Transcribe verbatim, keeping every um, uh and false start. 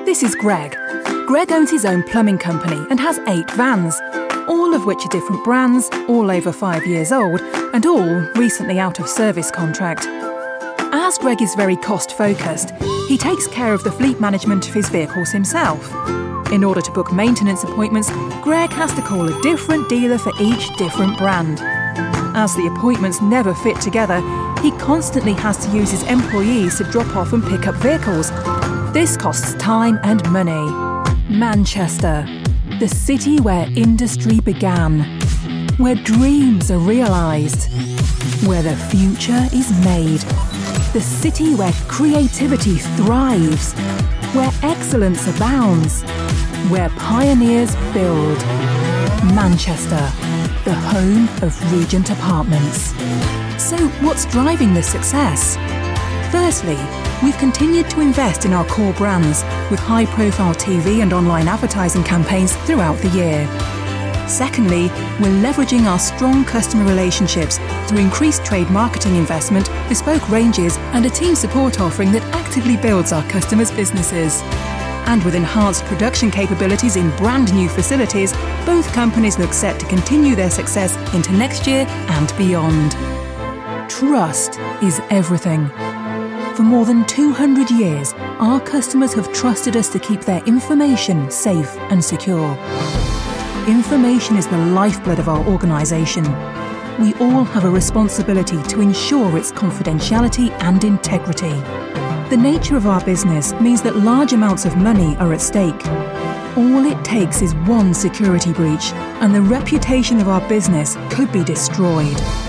This is Greg. Greg owns his own plumbing company and has eight vans, all of which are different brands, all over five years old, and all recently out of service contract. As Greg is very cost-focused, he takes care of the fleet management of his vehicles himself. In order to book maintenance appointments, Greg has to call a different dealer for each different brand. As the appointments never fit together, he constantly has to use his employees to drop off and pick up vehicles. This costs time and money. Manchester, the city where industry began, where dreams are realised, where the future is made, the city where creativity thrives, where excellence abounds, where pioneers build. Manchester, the home of Regent Apartments. So what's driving this success? Firstly, we've continued to invest in our core brands with high-profile T V and online advertising campaigns throughout the year. Secondly, we're leveraging our strong customer relationships through increased trade marketing investment, bespoke ranges, and a team support offering that actively builds our customers' businesses. And with enhanced production capabilities in brand new facilities, both companies look set to continue their success into next year and beyond. Trust is everything. For more than two hundred years, our customers have trusted us to keep their information safe and secure. Information is the lifeblood of our organisation. We all have a responsibility to ensure its confidentiality and integrity. The nature of our business means that large amounts of money are at stake. All it takes is one security breach, and the reputation of our business could be destroyed.